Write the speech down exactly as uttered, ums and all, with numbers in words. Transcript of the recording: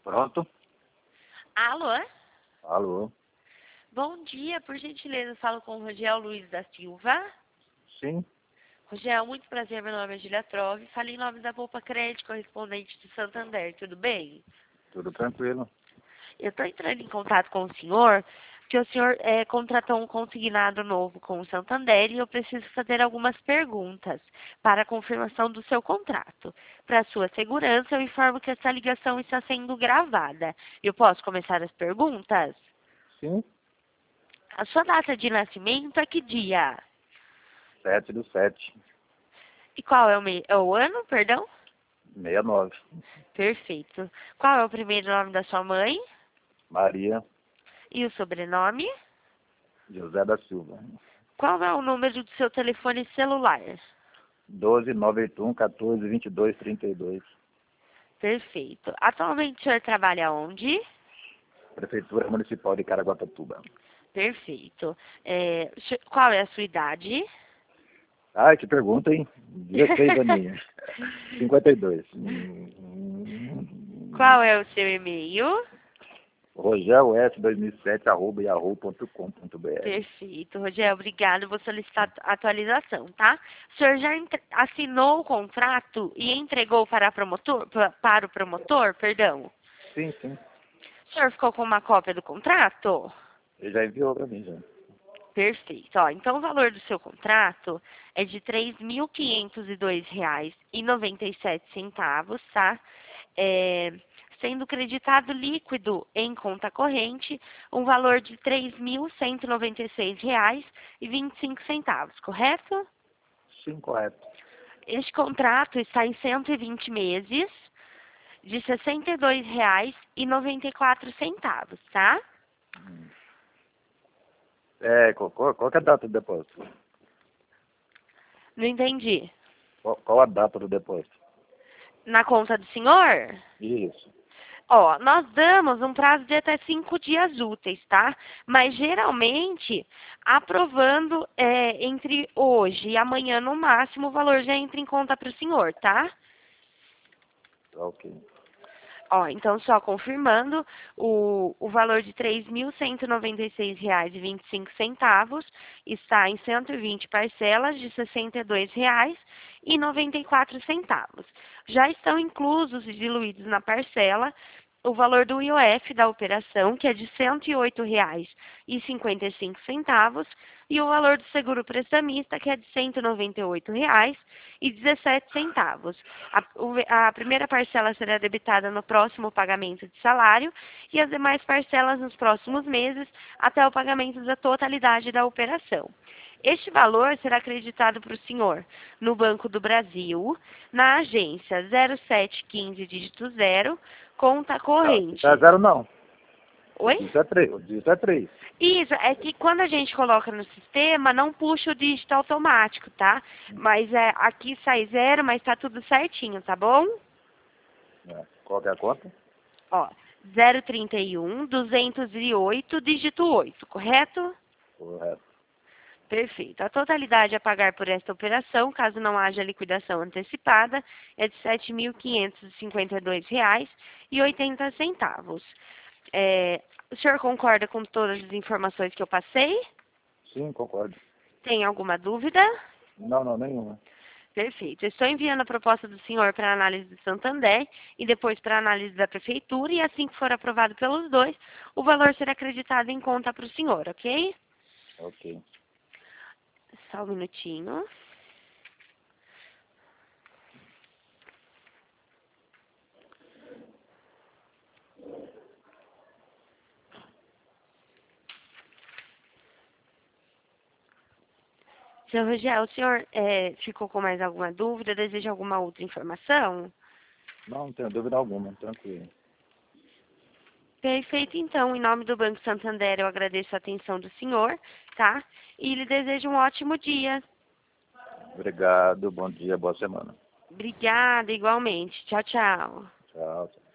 Pronto? Alô? Alô? Bom dia, por gentileza, falo com o Rogel Luiz da Silva. Sim? Rogel, muito prazer, meu nome é Julia Trove, falo em nome da Poupa Crédito, correspondente de Santander, tudo bem? Tudo tranquilo. Eu estou entrando em contato com o senhor, porque o senhor é, contratou um consignado novo com o Santander e eu preciso fazer algumas perguntas para a confirmação do seu contrato. Para sua segurança, eu informo que essa ligação está sendo gravada. Eu posso começar as perguntas? Sim? A sua data de nascimento é que dia? Sete do sete. E qual é o, me... é o ano, perdão? Meia nove. Perfeito. Qual é o primeiro nome da sua mãe? Maria E o sobrenome? José da Silva. Qual é o número do seu telefone celular? doze, nove oito um, quatorze, vinte e dois, trinta e dois. Perfeito. Atualmente o senhor trabalha onde? Prefeitura Municipal de Caraguatatuba. Perfeito. É, o senhor- qual é a sua idade? Ai, que pergunta, hein? dezesseis aninhos. cinquenta e dois. Qual é o seu e-mail? Rogel S dois mil e sete, arroba yahoo ponto com ponto br. Perfeito, Rogério, obrigado. Vou solicitar a atualização, tá? O senhor já entre- assinou o contrato e entregou para, a promotor, pa- para o promotor, perdão? Sim, sim. O senhor ficou com uma cópia do contrato? Ele já enviou para mim, já. Perfeito. Ó, então o valor do seu contrato é de três mil quinhentos e dois reais e noventa e sete centavos, tá? É, sendo creditado líquido em conta corrente, um valor de três mil cento e noventa e seis reais e vinte e cinco centavos, correto? Sim, correto. Este contrato está em cento e vinte meses, de sessenta e dois reais e noventa e quatro centavos, tá? É, qual, qual, qual que é a data do depósito? Não entendi. Qual, qual a data do depósito? Na conta do senhor? Isso. Ó, nós damos um prazo de até cinco dias úteis, tá? Mas geralmente, aprovando é, entre hoje e amanhã no máximo, o valor já entra em conta para o senhor, tá? Tá ok. Ó, então só confirmando, o, o valor de três mil cento e noventa e seis reais e vinte e cinco centavos está em cento e vinte parcelas de sessenta e dois reais e noventa e quatro centavos. Já estão inclusos e diluídos na parcela o valor do I O F da operação, que é de cento e oito reais e cinquenta e cinco centavos, e o valor do seguro prestamista, que é de cento e noventa e oito reais e dezessete centavos. A, o- a primeira parcela será debitada no próximo pagamento de salário e as demais parcelas nos próximos meses até o pagamento da totalidade da operação. Este valor será acreditado para o senhor no Banco do Brasil, na agência zero sete um cinco, dígito zero, conta Não, corrente. isso é zero não. O Oi? dígito é três. O dígito é três. Isso, é que quando a gente coloca no sistema, não puxa o dígito automático, tá? Mas é, aqui sai zero, mas tá tudo certinho, tá bom? É. Qual que é a conta? Ó, zero trinta e um, duzentos e oito, dígito oito, correto? Correto. Perfeito. A totalidade a pagar por esta operação, caso não haja liquidação antecipada, é de sete mil quinhentos e cinquenta e dois reais e oitenta centavos. É, o senhor concorda com todas as informações que eu passei? Sim, concordo. Tem alguma dúvida? Não, não, nenhuma. Perfeito. Eu estou enviando a proposta do senhor para análise do Santander e depois para análise da Prefeitura e assim que for aprovado pelos dois, o valor será acreditado em conta para o senhor, ok? Ok. Só um minutinho. Seu Rogel, o senhor eh, ficou com mais alguma dúvida? Deseja alguma outra informação? Não, não tenho dúvida alguma. Tranquilo. Perfeito, então. Em nome do Banco Santander, eu agradeço a atenção do senhor, tá? E lhe desejo um ótimo dia. Obrigado. Bom dia, boa semana. Obrigada, igualmente. Tchau, tchau. Tchau.